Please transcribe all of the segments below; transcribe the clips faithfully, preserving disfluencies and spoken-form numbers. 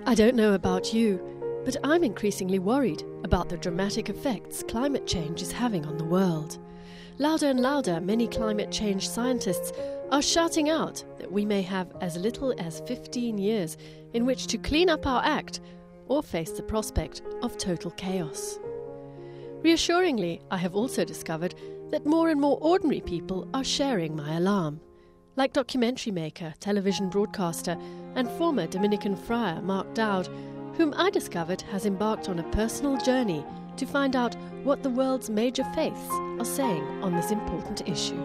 I don't know about you, but I'm increasingly worried about the dramatic effects climate change is having on the world. Louder and louder, many climate change scientists are shouting out that we may have as little as fifteen years in which to clean up our act or face the prospect of total chaos. Reassuringly, I have also discovered that more and more ordinary people are sharing my alarm, like documentary maker, television broadcaster and former Dominican friar Mark Dowd, whom I discovered has embarked on a personal journey to find out what the world's major faiths are saying on this important issue.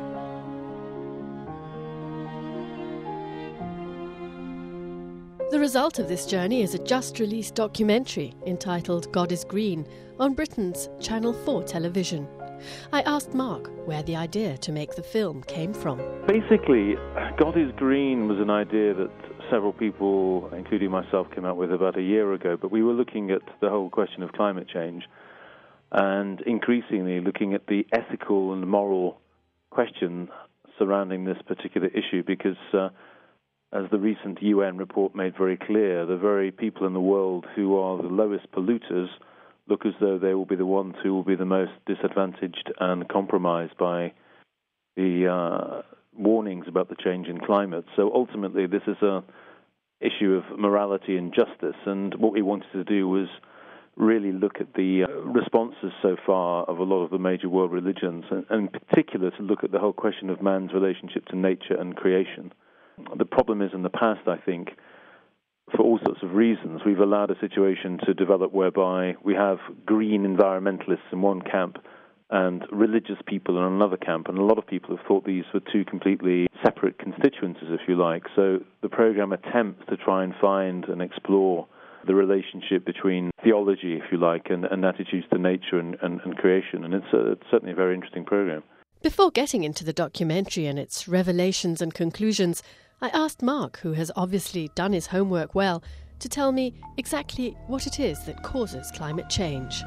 The result of this journey is a just-released documentary entitled God is Green on Britain's Channel four television. I asked Mark where the idea to make the film came from. Basically, God is Green was an idea that several people, including myself, came up with about a year ago, but we were looking at the whole question of climate change and increasingly looking at the ethical and moral question surrounding this particular issue because, uh, as the recent U N report made very clear, the very people in the world who are the lowest polluters look as though they will be the ones who will be the most disadvantaged and compromised by the uh, warnings about the change in climate. So ultimately, this is an issue of morality and justice, and what we wanted to do was really look at the uh, responses so far of a lot of the major world religions, and, and in particular to look at the whole question of man's relationship to nature and creation. The problem is in the past, I think, for all sorts of reasons, we've allowed a situation to develop whereby we have green environmentalists in one camp and religious people in another camp, and a lot of people have thought these were two completely separate constituencies, if you like. So the program attempts to try and find and explore the relationship between theology, if you like, and, and attitudes to nature and, and, and creation, and it's, a, it's certainly a very interesting program. Before getting into the documentary and its revelations and conclusions, I asked Mark, who has obviously done his homework well, to tell me exactly what it is that causes climate change.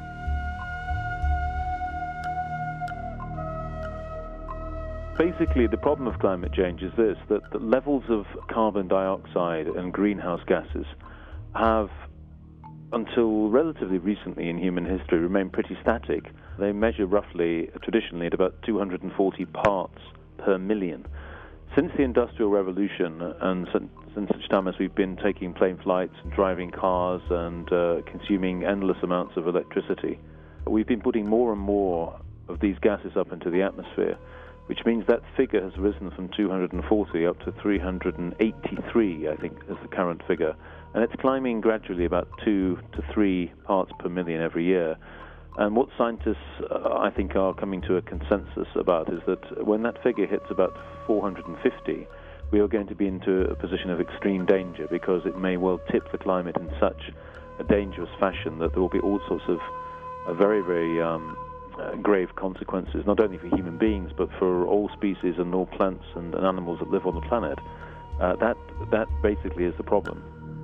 Basically, the problem of climate change is this, that the levels of carbon dioxide and greenhouse gases have, until relatively recently in human history, remained pretty static. They measure roughly, traditionally, at about two hundred forty parts per million. Since the Industrial Revolution, and since such time as we've been taking plane flights and driving cars and uh, consuming endless amounts of electricity, we've been putting more and more of these gases up into the atmosphere, which means that figure has risen from two hundred forty up to three hundred eighty-three, I think, is the current figure. And it's climbing gradually about two to three parts per million every year. And what scientists, uh, I think, are coming to a consensus about is that when that figure hits about four hundred fifty, we are going to be into a position of extreme danger because it may well tip the climate in such a dangerous fashion that there will be all sorts of uh, very, very um, uh, grave consequences, not only for human beings, but for all species and all plants and, and animals that live on the planet. Uh, that, that basically is the problem.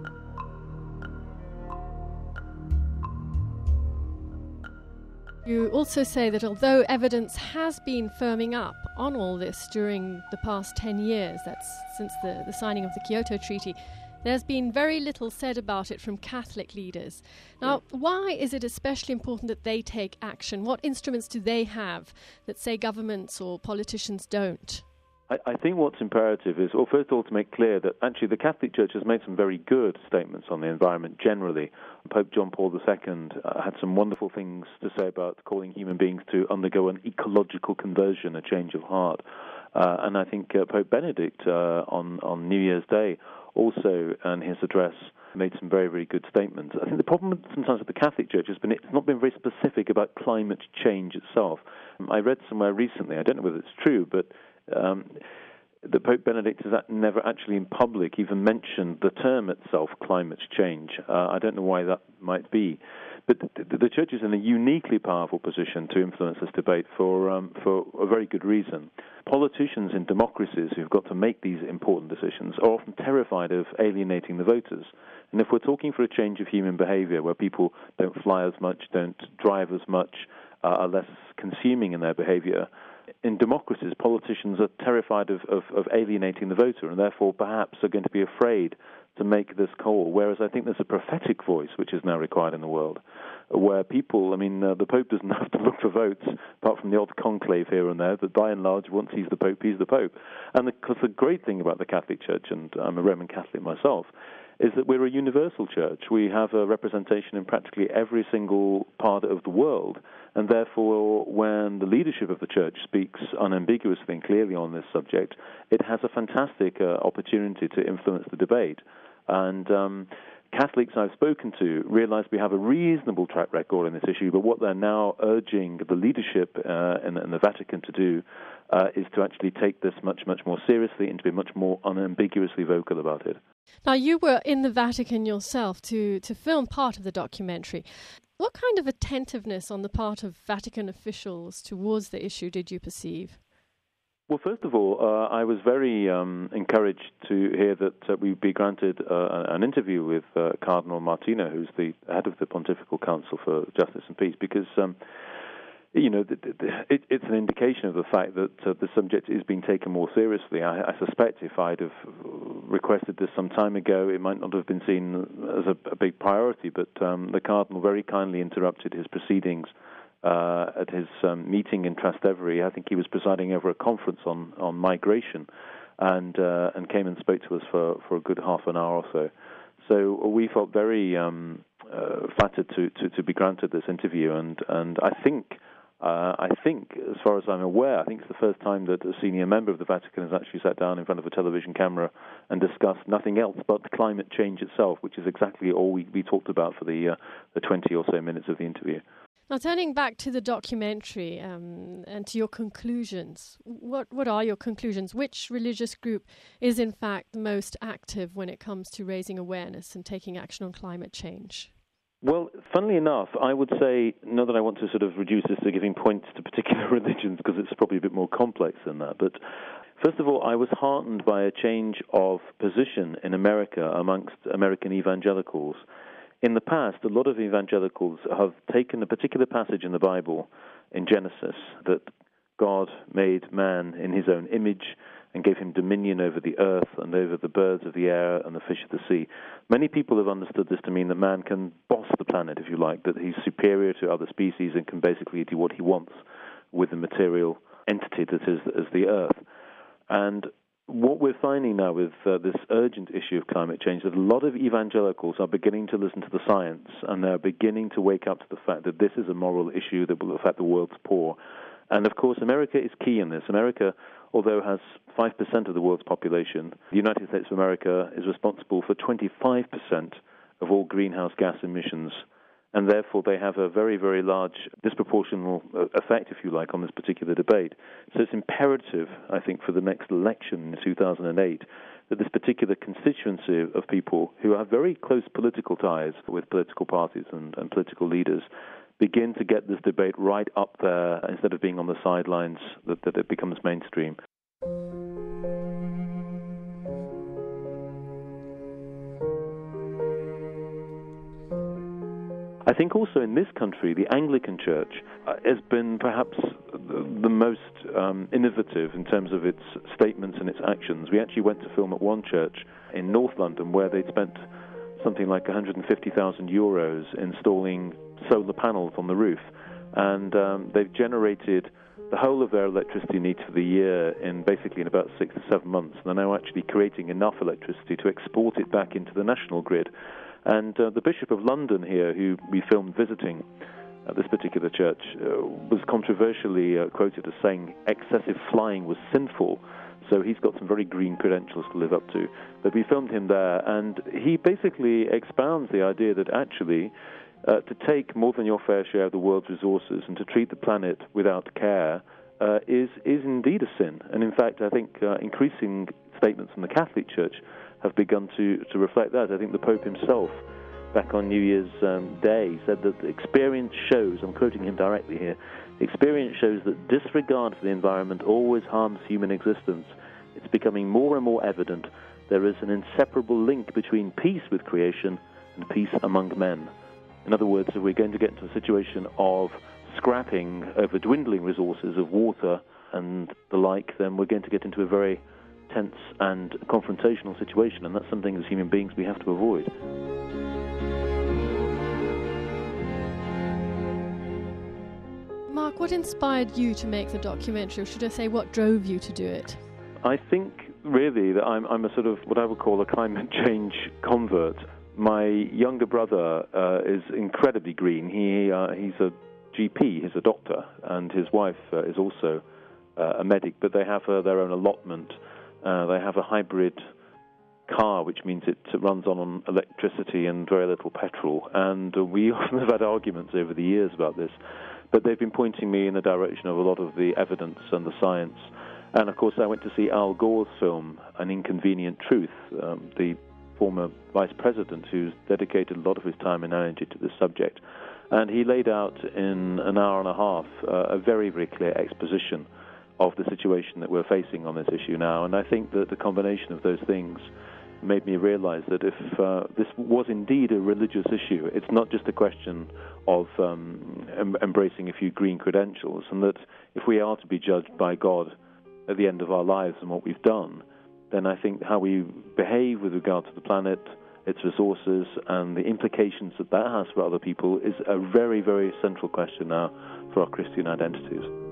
You also say that although evidence has been firming up on all this during the past ten years, that's since the, the signing of the Kyoto Treaty, there's been very little said about it from Catholic leaders. Now, why is it especially important that they take action? What instruments do they have that, say, governments or politicians don't? I, I think what's imperative is, well, first of all, to make clear that actually the Catholic Church has made some very good statements on the environment generally. Pope John Paul the Second uh, had some wonderful things to say about calling human beings to undergo an ecological conversion, a change of heart. Uh, and I think uh, Pope Benedict uh, on, on New Year's Day also, in his address, made some very, very good statements. I think the problem sometimes with the Catholic Church has been it's not been very specific about climate change itself. I read somewhere recently, I don't know whether it's true, but Um, the Pope Benedict has never actually in public even mentioned the term itself, climate change. Uh, I don't know why that might be. But the, the Church is in a uniquely powerful position to influence this debate for, um, for a very good reason. Politicians in democracies who've got to make these important decisions are often terrified of alienating the voters. And if we're talking for a change of human behavior where people don't fly as much, don't drive as much, uh, are less consuming in their behavior, in democracies, politicians are terrified of, of, of alienating the voter and therefore perhaps are going to be afraid to make this call, whereas I think there's a prophetic voice which is now required in the world, where people, I mean, uh, the Pope doesn't have to look for votes, apart from the odd conclave here and there, but by and large, once he's the Pope, he's the Pope. And because the, the great thing about the Catholic Church, and I'm a Roman Catholic myself, is that we're a universal church. We have a representation in practically every single part of the world, and therefore when the leadership of the church speaks unambiguously and clearly on this subject, it has a fantastic uh, opportunity to influence the debate. And um, Catholics I've spoken to realize we have a reasonable track record in this issue, but what they're now urging the leadership uh, in, in the Vatican to do uh, is to actually take this much, much more seriously and to be much more unambiguously vocal about it. Now, you were in the Vatican yourself to, to film part of the documentary. What kind of attentiveness on the part of Vatican officials towards the issue did you perceive? Well, first of all, uh, I was very um, encouraged to hear that uh, we'd be granted uh, an interview with uh, Cardinal Martino, who's the head of the Pontifical Council for Justice and Peace, because um, you know, the, the, it, it's an indication of the fact that uh, the subject is being taken more seriously. I, I suspect if I'd have requested this some time ago, it might not have been seen as a, a big priority, but um, the Cardinal very kindly interrupted his proceedings uh, at his um, meeting in Trastevere. I think he was presiding over a conference on, on migration, and uh, and came and spoke to us for, for a good half an hour or so. So we felt very um, uh, flattered to, to, to be granted this interview, and, and I think... Uh, I think, as far as I'm aware, I think it's the first time that a senior member of the Vatican has actually sat down in front of a television camera and discussed nothing else but climate change itself, which is exactly all we, we talked about for the uh, the twenty or so minutes of the interview. Now, turning back to the documentary um, and to your conclusions, what what are your conclusions? Which religious group is, in fact, the most active when it comes to raising awareness and taking action on climate change? Well, funnily enough, I would say, not that I want to sort of reduce this to giving points to particular religions, because it's probably a bit more complex than that, but first of all, I was heartened by a change of position in America amongst American evangelicals. In the past, a lot of evangelicals have taken a particular passage in the Bible, in Genesis, that God made man in his own image and gave him dominion over the earth and over the birds of the air and the fish of the sea. Many people have understood this to mean that man can boss the planet, if you like, that he's superior to other species and can basically do what he wants with the material entity that is, is the earth. And what we're finding now with uh, this urgent issue of climate change, that a lot of evangelicals are beginning to listen to the science, and they're beginning to wake up to the fact that this is a moral issue that will affect the world's poor. And, of course, America is key in this. America, although has five percent of the world's population, the United States of America is responsible for twenty-five percent of all greenhouse gas emissions, and therefore they have a very, very large disproportional effect, if you like, on this particular debate. So it's imperative, I think, for the next election in two thousand eight, that this particular constituency of people who have very close political ties with political parties and, and political leaders begin to get this debate right up there instead of being on the sidelines, that, that it becomes mainstream. I think also in this country, the Anglican Church uh, has been perhaps the, the most um, innovative in terms of its statements and its actions. We actually went to film at one church in North London where they'd spent something like one hundred fifty thousand euros installing solar panels on the roof, and um, they've generated the whole of their electricity needs for the year in basically in about six to seven months. They're now actually creating enough electricity to export it back into the national grid. And uh, the Bishop of London here, who we filmed visiting at this particular church, uh, was controversially uh, quoted as saying excessive flying was sinful. So he's got some very green credentials to live up to. But we filmed him there, and he basically expounds the idea that actually uh, to take more than your fair share of the world's resources and to treat the planet without care uh, is is indeed a sin. And in fact, I think uh, increasing statements from the Catholic Church have begun to, to reflect that. I think the Pope himself, back on New Year's um, Day, said that the experience shows, I'm quoting him directly here, experience shows that disregard for the environment always harms human existence. It's becoming more and more evident there is an inseparable link between peace with creation and peace among men. In other words, if we're going to get into a situation of scrapping over dwindling resources of water and the like, then we're going to get into a very tense and confrontational situation, and that's something as human beings we have to avoid. Mark, what inspired you to make the documentary, or should I say, what drove you to do it? I think, really, that I'm, I'm a sort of what I would call a climate change convert. My younger brother uh, is incredibly green. He uh, he's a G P, he's a doctor, and his wife uh, is also uh, a medic, but they have uh, their own allotment. Uh, they have a hybrid car, which means it runs on, on electricity and very little petrol, and uh, we often have had arguments over the years about this, but they've been pointing me in the direction of a lot of the evidence and the science. And of course I went to see Al Gore's film, An Inconvenient Truth, um, the former vice president who's dedicated a lot of his time and energy to this subject. And he laid out in an hour and a half uh, a very, very clear exposition of the situation that we're facing on this issue now. And I think that the combination of those things made me realize that if uh, this was indeed a religious issue, it's not just a question of um, em- embracing a few green credentials, and that if we are to be judged by God at the end of our lives and what we've done, then I think how we behave with regard to the planet, its resources, and the implications that that has for other people is a very, very central question now for our Christian identities.